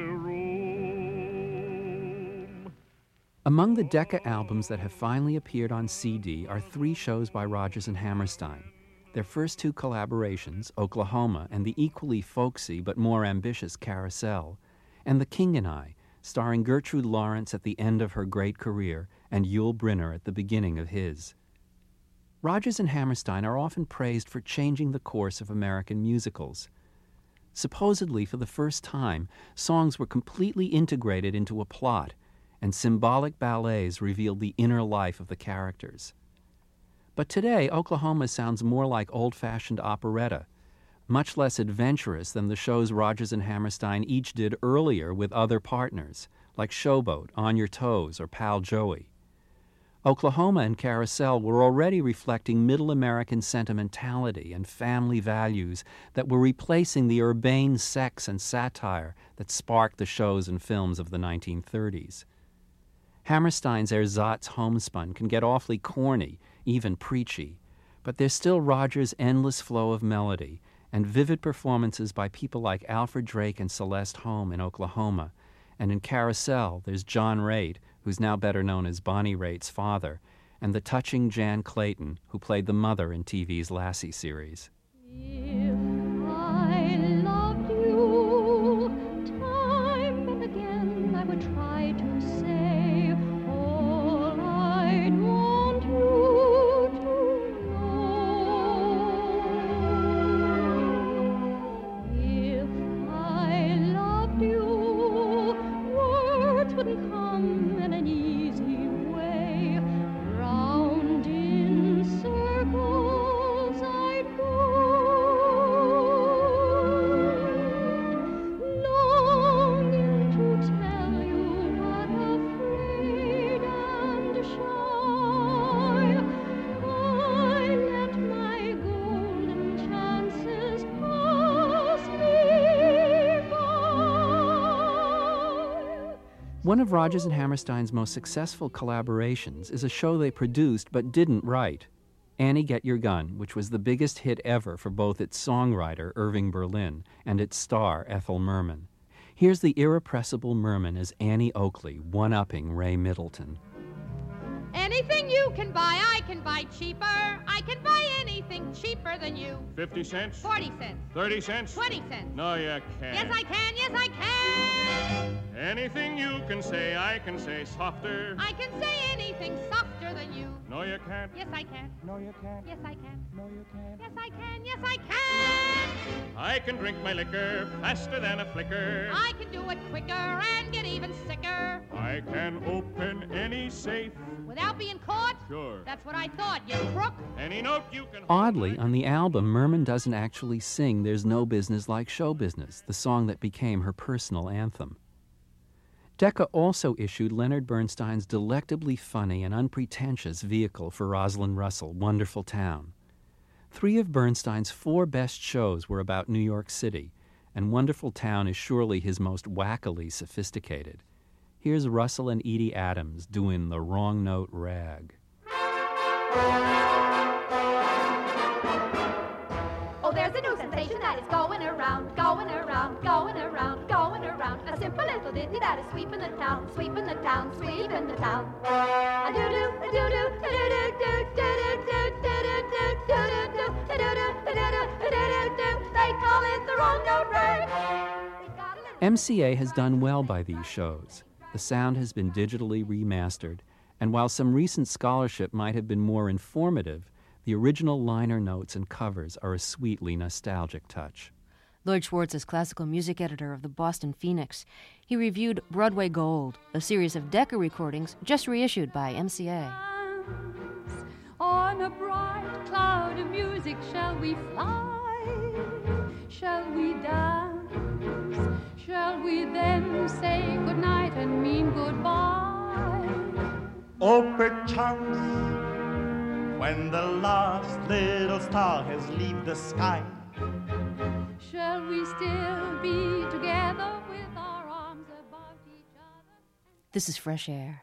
room. Among the Decca albums that have finally appeared on C D are three shows by Rodgers and Hammerstein. Their first two collaborations, Oklahoma and the equally folksy but more ambitious Carousel, and The King and I, starring Gertrude Lawrence at the end of her great career and Yul Brynner at the beginning of his. Rodgers and Hammerstein are often praised for changing the course of American musicals. Supposedly, for the first time, songs were completely integrated into a plot, and symbolic ballets revealed the inner life of the characters. But today, Oklahoma sounds more like old-fashioned operetta, much less adventurous than the shows Rodgers and Hammerstein each did earlier with other partners, like Showboat, On Your Toes, or Pal Joey. Oklahoma and Carousel were already reflecting middle American sentimentality and family values that were replacing the urbane sex and satire that sparked the shows and films of the nineteen thirties. Hammerstein's Ersatz homespun can get awfully corny, even preachy, but there's still Rodgers' endless flow of melody and vivid performances by people like Alfred Drake and Celeste Holm in Oklahoma, and in Carousel there's John Raitt, who's now better known as Bonnie Raitt's father, and the touching Jan Clayton, who played the mother in T V's Lassie series. If I loved you, time and again I would try to say all I'd want you to know. If I loved you, words wouldn't come in an easy way. Round in circles I'd go, longing to tell you, but afraid and shy. I let my golden chances pass me by. One of Rodgers and Hammerstein's most successful collaborations is a show they produced but didn't write, Annie Get Your Gun, which was the biggest hit ever for both its songwriter, Irving Berlin, and its star, Ethel Merman. Here's the irrepressible Merman as Annie Oakley, one-upping Ray Middleton. Anything you can buy, I can buy cheaper. I can buy anything cheaper than you. Fifty cents? Forty cents. Thirty cents? Twenty cents. No, you can't. Yes, I can. Yes, I can. Anything you can say, I can say softer. I can say anything softer than you. No, you can't. Yes, I can. No, you can't. Yes, I can. No, you can't. Yes, I can. Yes, I can. I can drink my liquor faster than a flicker. I can do it quicker and get even sicker. I can open any safe. Without being caught? Sure. That's what I thought, you crook. Any note you can... Oddly, on the album, Merman doesn't actually sing There's No Business Like Show Business, the song that became her personal anthem. Decca also issued Leonard Bernstein's delectably funny and unpretentious vehicle for Rosalind Russell, Wonderful Town. Three of Bernstein's four best shows were about New York City, and Wonderful Town is surely his most wackily sophisticated. Here's Russell and Edie Adams doing the wrong note rag. Oh, there's a new sensation that is going around, going around, going around, going around. A simple little ditty that is sweeping the town, sweeping the town, sweeping the town. A doo doo, a doo doo, a doo doo doo doo doo doo road rage. M C A has done well by these shows. The sound has been digitally remastered, and while some recent scholarship might have been more informative, the original liner notes and covers are a sweetly nostalgic touch. Lloyd Schwartz is classical music editor of the Boston Phoenix. He reviewed Broadway Gold, a series of Decca recordings just reissued by M C A. On a bright cloud of music shall we fly? Shall we dance? Shall we then say goodnight and mean goodbye? Oh, perchance, when the last little star has left the sky, shall we still be together with our arms about each other? This is Fresh Air.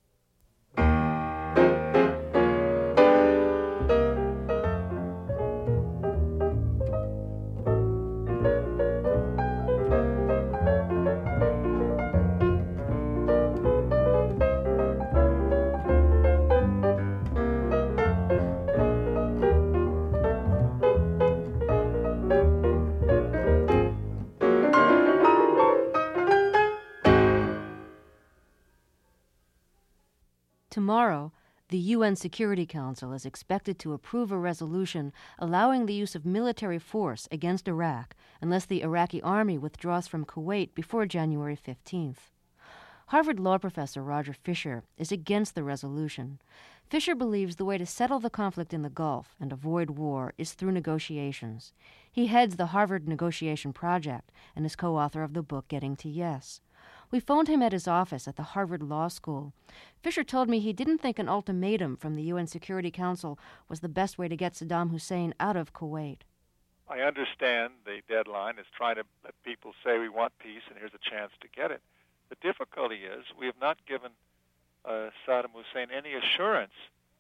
Tomorrow, the U N Security Council is expected to approve a resolution allowing the use of military force against Iraq unless the Iraqi army withdraws from Kuwait before January fifteenth. Harvard law professor Roger Fisher is against the resolution. Fisher believes the way to settle the conflict in the Gulf and avoid war is through negotiations. He heads the Harvard Negotiation Project and is co-author of the book Getting to Yes. We phoned him at his office at the Harvard Law School. Fisher told me he didn't think an ultimatum from the U N Security Council was the best way to get Saddam Hussein out of Kuwait. I understand the deadline is trying to let people say we want peace and here's a chance to get it. The difficulty is we have not given uh, Saddam Hussein any assurance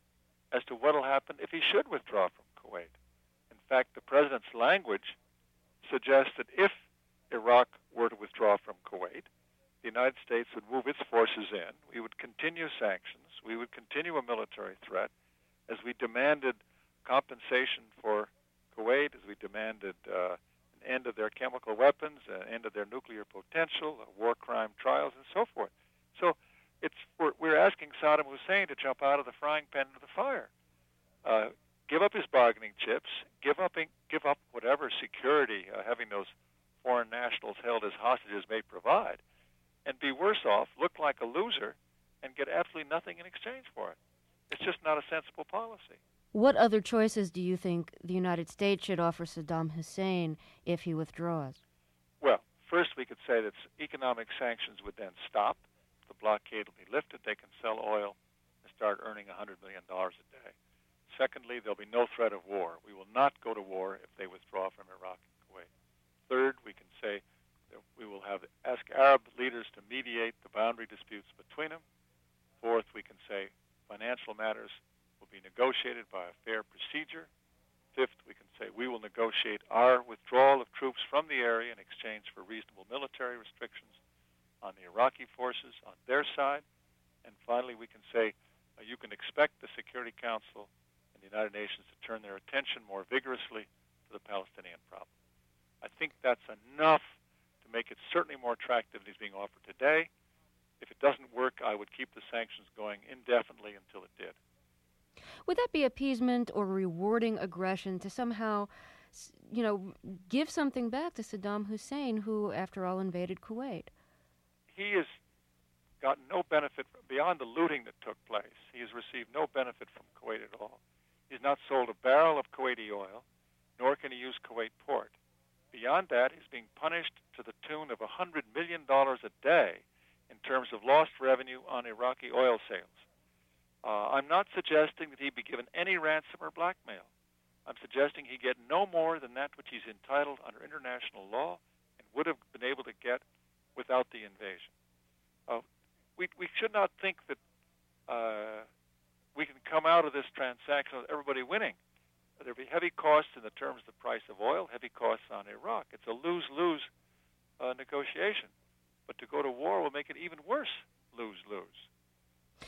as to what will happen if he should withdraw from Kuwait. In fact, the president's language suggests that if Iraq were to withdraw from Kuwait, the United States would move its forces in. We would continue sanctions. We would continue a military threat as we demanded compensation for Kuwait, as we demanded uh, an end of their chemical weapons, an end of their nuclear potential, uh, war crime trials, and so forth. So it's we're, we're asking Saddam Hussein to jump out of the frying pan into the fire, uh, give up his bargaining chips, give up give up whatever security uh, having those foreign nationals held as hostages may provide, and be worse off, look like a loser, and get absolutely nothing in exchange for it. It's just not a sensible policy. What other choices do you think the United States should offer Saddam Hussein if he withdraws? Well, first we could say that economic sanctions would then stop. The blockade will be lifted. They can sell oil and start earning one hundred million dollars a day. Secondly, there'll be no threat of war. We will not go to war if they withdraw from Iraq and Kuwait. Third, we can say that we will have ask Arab leaders to mediate the boundary disputes between them. Fourth, we can say financial matters will be negotiated by a fair procedure. Fifth, we can say we will negotiate our withdrawal of troops from the area in exchange for reasonable military restrictions on the Iraqi forces on their side. And finally, we can say uh, you can expect the Security Council and the United Nations to turn their attention more vigorously to the Palestinian problem. I think that's enough to make it certainly more attractive than is being offered today. If it doesn't work, I would keep the sanctions going indefinitely until it did. Would that be appeasement or rewarding aggression to somehow, you know, give something back to Saddam Hussein, who, after all, invaded Kuwait? He has gotten no benefit beyond the looting that took place. He has received no benefit from Kuwait at all. He's not sold a barrel of Kuwaiti oil, nor can he use Kuwait port. Beyond that, he's being punished to the tune of one hundred million dollars a day in terms of lost revenue on Iraqi oil sales. Uh, I'm not suggesting that he be given any ransom or blackmail. I'm suggesting he get no more than that which he's entitled under international law and would have been able to get without the invasion. Uh, we, we should not think that uh, we can come out of this transaction with everybody winning. There'll be heavy costs in the terms of the price of oil, heavy costs on Iraq. It's a lose-lose uh, negotiation. But to go to war will make it even worse, lose-lose.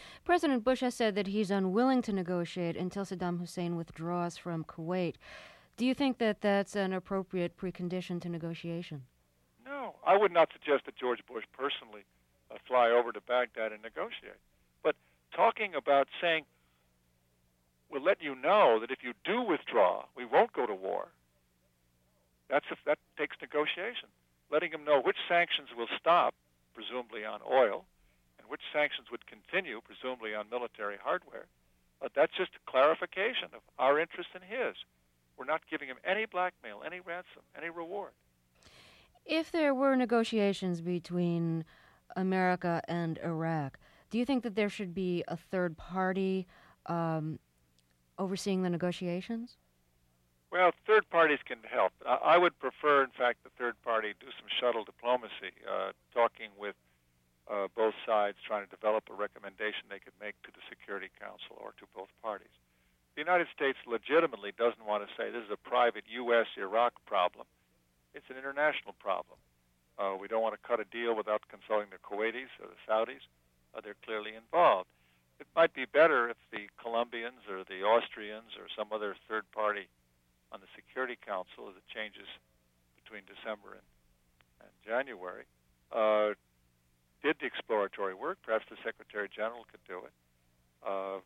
President Bush has said that he's unwilling to negotiate until Saddam Hussein withdraws from Kuwait. Do you think that that's an appropriate precondition to negotiation? No, I would not suggest that George Bush personally uh, fly over to Baghdad and negotiate. But talking about saying, we'll let you know that if you do withdraw, we won't go to war, that's a, that takes negotiation. Letting them know which sanctions will stop, presumably on oil, and which sanctions would continue, presumably on military hardware. But that's just a clarification of our interest in his. We're not giving him any blackmail, any ransom, any reward. If there were negotiations between America and Iraq, do you think that there should be a third party um, overseeing the negotiations? Well, third parties can help. I, I would prefer, in fact, the third party do some shuttle diplomacy, uh, talking with uh, both sides, trying to develop a recommendation they could make to the Security Council or to both parties. The United States legitimately doesn't want to say this is a private U S Iraq problem. It's an international problem. Uh, we don't want to cut a deal without consulting the Kuwaitis or the Saudis. Uh, they're clearly involved. It might be better if the Colombians or the Austrians or some other third party on the Security Council, as it changes between December and, and January, uh, did the exploratory work. Perhaps the Secretary General could do it. Uh,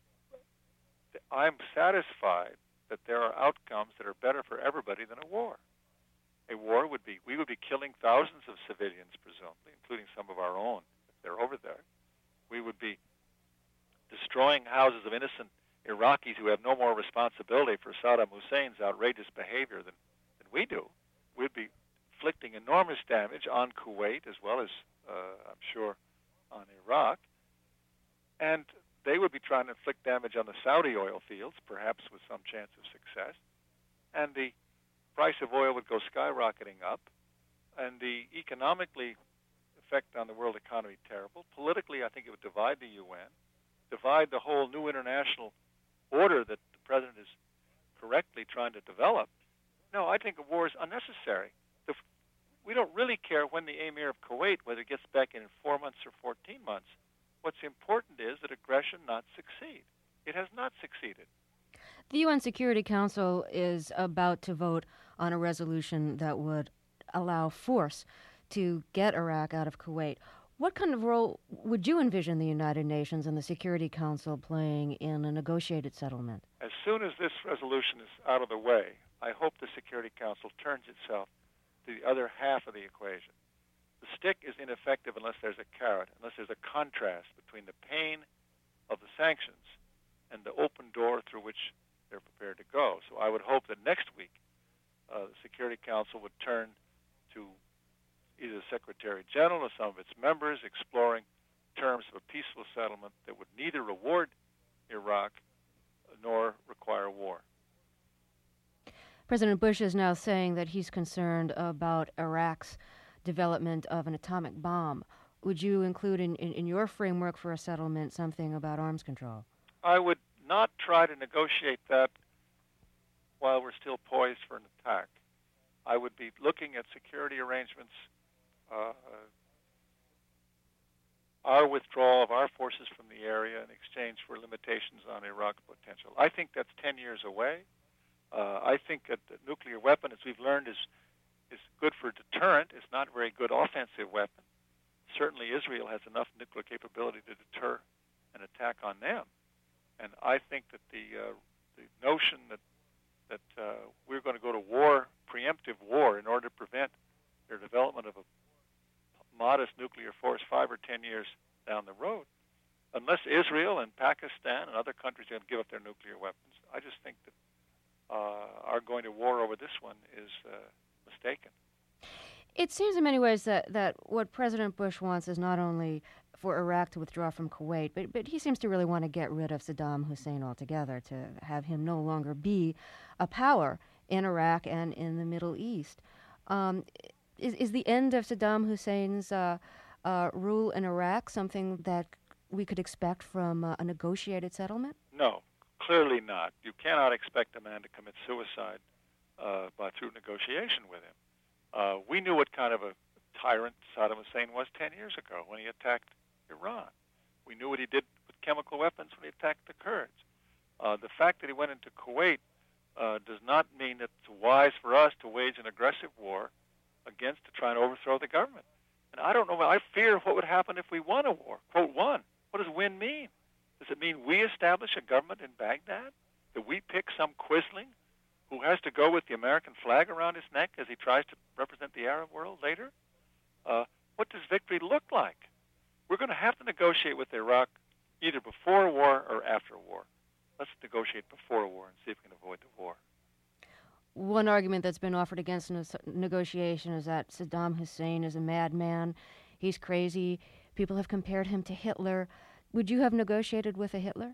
I'm satisfied that there are outcomes that are better for everybody than a war. A war would be, we would be killing thousands of civilians, presumably, including some of our own, if they're over there. We would be destroying houses of innocent Iraqis who have no more responsibility for Saddam Hussein's outrageous behavior than, than we do. We'd be inflicting enormous damage on Kuwait as well as, uh, I'm sure, on Iraq. And they would be trying to inflict damage on the Saudi oil fields, perhaps with some chance of success. And the price of oil would go skyrocketing up. And the economically effect on the world economy terrible. Politically, I think it would divide the U N, divide the whole new international order that the president is correctly trying to develop. No, I think a war is unnecessary. The, we don't really care when the emir of Kuwait, whether it gets back in four months or fourteen months. What's important is that aggression not succeed. It has not succeeded. The U N Security Council is about to vote on a resolution that would allow force to get Iraq out of Kuwait. What kind of role would you envision the United Nations and the Security Council playing in a negotiated settlement? As soon as this resolution is out of the way, I hope the Security Council turns itself to the other half of the equation. The stick is ineffective unless there's a carrot, unless there's a contrast between the pain of the sanctions and the open door through which they're prepared to go. So I would hope that next week uh, the Security Council would turn to either the Secretary General or some of its members exploring terms of a peaceful settlement that would neither reward Iraq nor require war. President Bush is now saying that he's concerned about Iraq's development of an atomic bomb. Would you include in, in, in your framework for a settlement something about arms control? I would not try to negotiate that while we're still poised for an attack. I would be looking at security arrangements, uh, our withdrawal of our forces from the area in exchange for limitations on Iraq's potential. I think that's ten years away. Uh, I think that the nuclear weapon, as we've learned, is is good for deterrent. It's not a very good offensive weapon. Certainly Israel has enough nuclear capability to deter an attack on them. And I think that the uh, the notion that that uh, we're going to go to war, preemptive war, in order to prevent their development of a modest nuclear force five or ten years down the road, unless Israel and Pakistan and other countries are going to give up their nuclear weapons, I just think that uh, our going to war over this one is uh, mistaken. It seems in many ways that, that what President Bush wants is not only for Iraq to withdraw from Kuwait, but, but he seems to really want to get rid of Saddam Hussein altogether, to have him no longer be a power in Iraq and in the Middle East. Um, is, is the end of Saddam Hussein's uh, uh, rule in Iraq something that we could expect from uh, a negotiated settlement? No, clearly not. You cannot expect a man to commit suicide uh, by through negotiation with him. Uh, we knew what kind of a tyrant Saddam Hussein was ten years ago when he attacked Iran. We knew what he did with chemical weapons when he attacked the Kurds. Uh, the fact that he went into Kuwait uh, does not mean that it's wise for us to wage an aggressive war against to try and overthrow the government. And I don't know, I fear what would happen if we won a war. Quote, won. What does win mean? Does it mean we establish a government in Baghdad? That we pick some quisling who has to go with the American flag around his neck as he tries to represent the Arab world later? Uh, what does victory look like? We're going to have to negotiate with Iraq either before a war or after a war. Let's negotiate before a war and see if we can avoid the war. One argument that's been offered against ne- negotiation is that Saddam Hussein is a madman. He's crazy. People have compared him to Hitler. Would you have negotiated with a Hitler?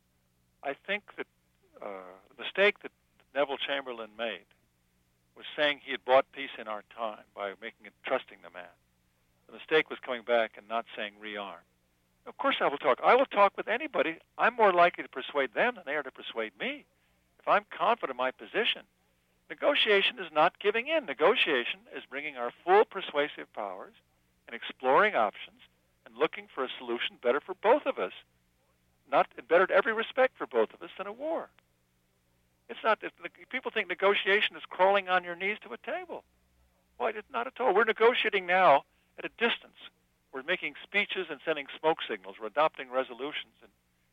I think that uh, the mistake that Neville Chamberlain made was saying he had bought peace in our time by making it trusting the man. The mistake was coming back and not saying rearm. Of course I will talk. I will talk with anybody. I'm more likely to persuade them than they are to persuade me. If I'm confident in my position, negotiation is not giving in. Negotiation is bringing our full persuasive powers and exploring options and looking for a solution better for both of us, not better in every respect for both of us than a war. It's not that people think negotiation is crawling on your knees to a table. Why, it's not at all. We're negotiating now at a distance. We're making speeches and sending smoke signals. We're adopting resolutions. And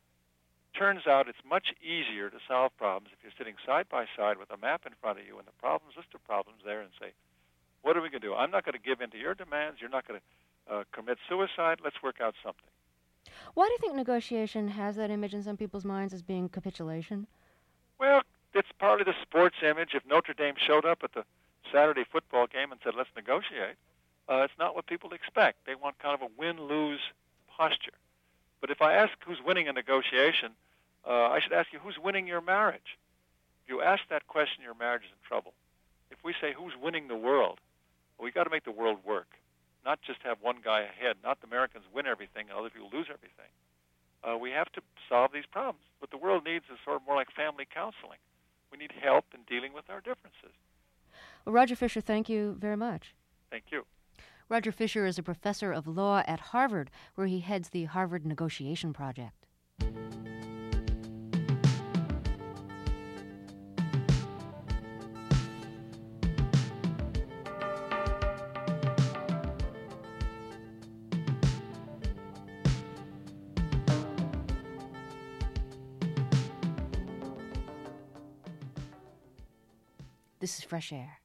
it turns out it's much easier to solve problems if you're sitting side by side with a map in front of you and the problems, list of problems there, and say, what are we going to do? I'm not going to give in to your demands. You're not going to uh, commit suicide. Let's work out something. Why do you think negotiation has that image in some people's minds as being capitulation? Well, it's partly the sports image. If Notre Dame showed up at the Saturday football game and said, let's negotiate, uh, it's not what people expect. They want kind of a win-lose posture. But if I ask who's winning a negotiation, uh, I should ask you, who's winning your marriage? If you ask that question, your marriage is in trouble. If we say, who's winning the world? Well, we've got to make the world work, not just have one guy ahead, not the Americans win everything and other people lose everything. Uh, we have to solve these problems. What the world needs is sort of more like family counseling. We need help in dealing with our differences. Well, Roger Fisher, thank you very much. Thank you. Roger Fisher is a professor of law at Harvard, where he heads the Harvard Negotiation Project. This is Fresh Air.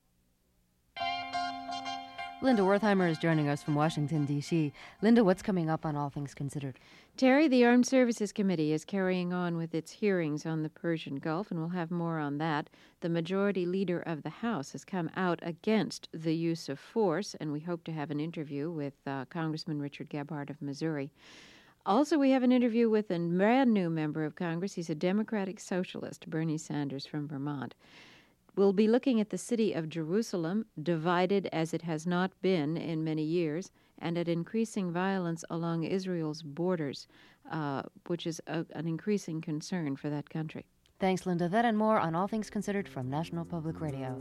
Linda Wertheimer is joining us from Washington, D C Linda, what's coming up on All Things Considered? Terry, the Armed Services Committee is carrying on with its hearings on the Persian Gulf, and we'll have more on that. The majority leader of the House has come out against the use of force, and we hope to have an interview with uh, Congressman Richard Gebhardt of Missouri. Also, we have an interview with a brand new member of Congress. He's a Democratic Socialist, Bernie Sanders from Vermont. We'll be looking at the city of Jerusalem, divided as it has not been in many years, and at increasing violence along Israel's borders, uh, which is a, an increasing concern for that country. Thanks, Linda. That and more on All Things Considered from National Public Radio.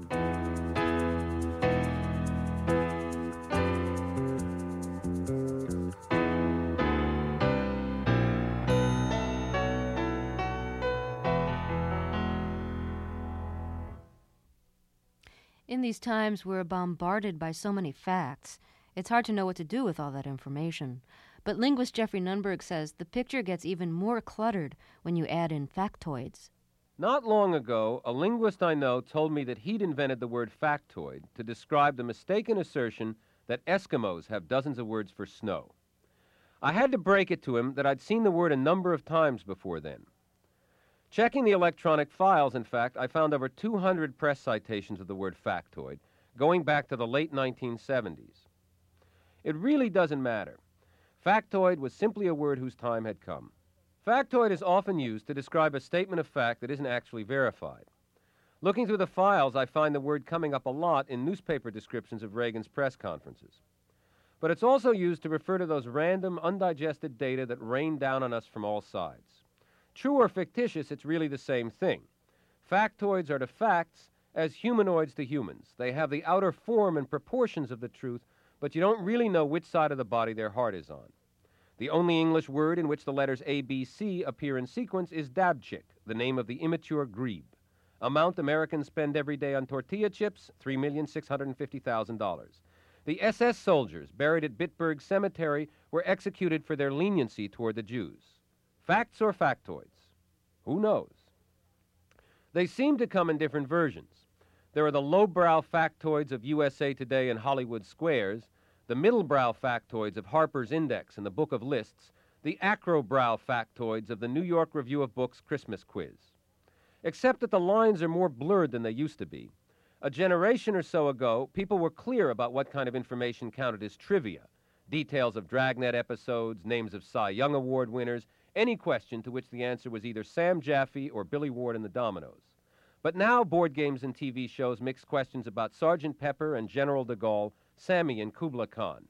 In these times, we're bombarded by so many facts. It's hard to know what to do with all that information. But linguist Jeffrey Nunberg says the picture gets even more cluttered when you add in factoids. Not long ago, a linguist I know told me that he'd invented the word factoid to describe the mistaken assertion that Eskimos have dozens of words for snow. I had to break it to him that I'd seen the word a number of times before then. Checking the electronic files, in fact, I found over two hundred press citations of the word factoid, going back to the late nineteen seventies. It really doesn't matter. Factoid was simply a word whose time had come. Factoid is often used to describe a statement of fact that isn't actually verified. Looking through the files, I find the word coming up a lot in newspaper descriptions of Reagan's press conferences. But it's also used to refer to those random, undigested data that rain down on us from all sides. True or fictitious, it's really the same thing. Factoids are to facts as humanoids to humans. They have the outer form and proportions of the truth, but you don't really know which side of the body their heart is on. The only English word in which the letters A, B, C appear in sequence is dabchick, the name of the immature grebe. Amount Americans spend every day on tortilla chips, three million six hundred fifty thousand dollars. The S S soldiers buried at Bitburg Cemetery were executed for their leniency toward the Jews. Facts or factoids? Who knows? They seem to come in different versions. There are the lowbrow factoids of U S A Today and Hollywood Squares, the middlebrow factoids of Harper's Index and the Book of Lists, the acrobrow factoids of the New York Review of Books Christmas Quiz. Except that the lines are more blurred than they used to be. A generation or so ago, people were clear about what kind of information counted as trivia. Details of Dragnet episodes, names of Cy Young Award winners, any question to which the answer was either Sam Jaffe or Billy Ward and the Dominoes. But now board games and T V shows mix questions about Sergeant Pepper and General de Gaulle, Sammy and Kubla Khan.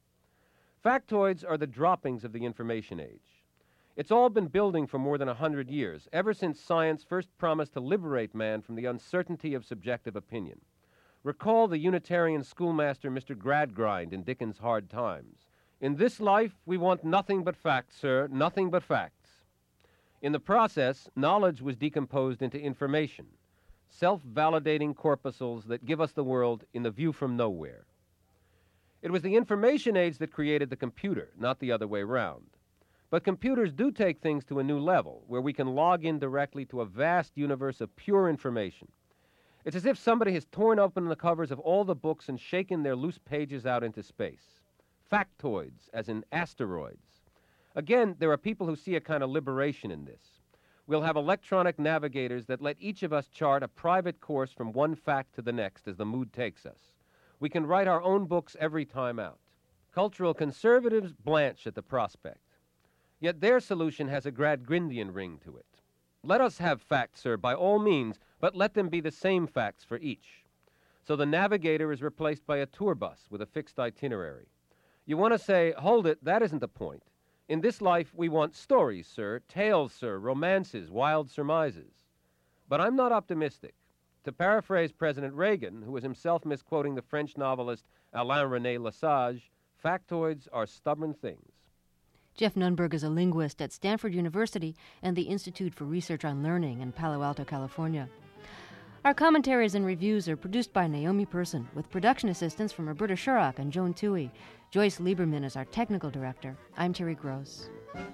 Factoids are the droppings of the information age. It's all been building for more than a hundred years, ever since science first promised to liberate man from the uncertainty of subjective opinion. Recall the Unitarian schoolmaster Mister Gradgrind in Dickens' Hard Times. In this life, we want nothing but facts, sir, nothing but facts. In the process, knowledge was decomposed into information, self-validating corpuscles that give us the world in the view from nowhere. It was the information age that created the computer, not the other way round. But computers do take things to a new level, where we can log in directly to a vast universe of pure information. It's as if somebody has torn open the covers of all the books and shaken their loose pages out into space. Factoids, as in asteroids. Again, there are people who see a kind of liberation in this. We'll have electronic navigators that let each of us chart a private course from one fact to the next as the mood takes us. We can write our own books every time out. Cultural conservatives blanch at the prospect. Yet their solution has a Gradgrindian ring to it. Let us have facts, sir, by all means, but let them be the same facts for each. So the navigator is replaced by a tour bus with a fixed itinerary. You want to say, hold it, that isn't the point. In this life, we want stories, sir, tales, sir, romances, wild surmises. But I'm not optimistic. To paraphrase President Reagan, who was himself misquoting the French novelist Alain-René Lesage, factoids are stubborn things. Jeff Nunberg is a linguist at Stanford University and the Institute for Research on Learning in Palo Alto, California. Our commentaries and reviews are produced by Naomi Person, with production assistance from Roberta Shurock and Joan Toohey. Joyce Lieberman is our technical director. I'm Terry Gross.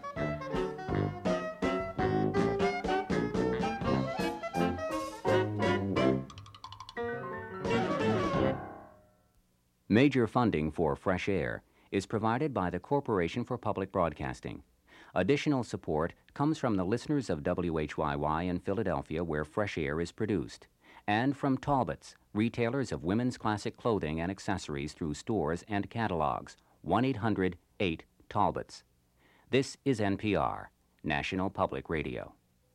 Major funding for Fresh Air is provided by the Corporation for Public Broadcasting. Additional support comes from the listeners of W H Y Y in Philadelphia, where Fresh Air is produced, and from Talbots, retailers of women's classic clothing and accessories through stores and catalogs. one eight hundred eight Talbots. This is N P R, National Public Radio.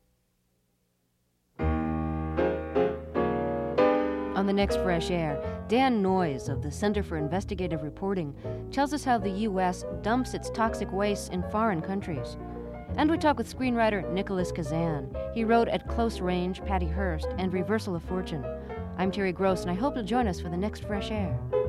On the next Fresh Air, Dan Noyes of the Center for Investigative Reporting tells us how the U S dumps its toxic wastes in foreign countries. And we talk with screenwriter Nicholas Kazan. He wrote At Close Range, Patty Hearst, and Reversal of Fortune. I'm Terry Gross, and I hope you'll join us for the next Fresh Air.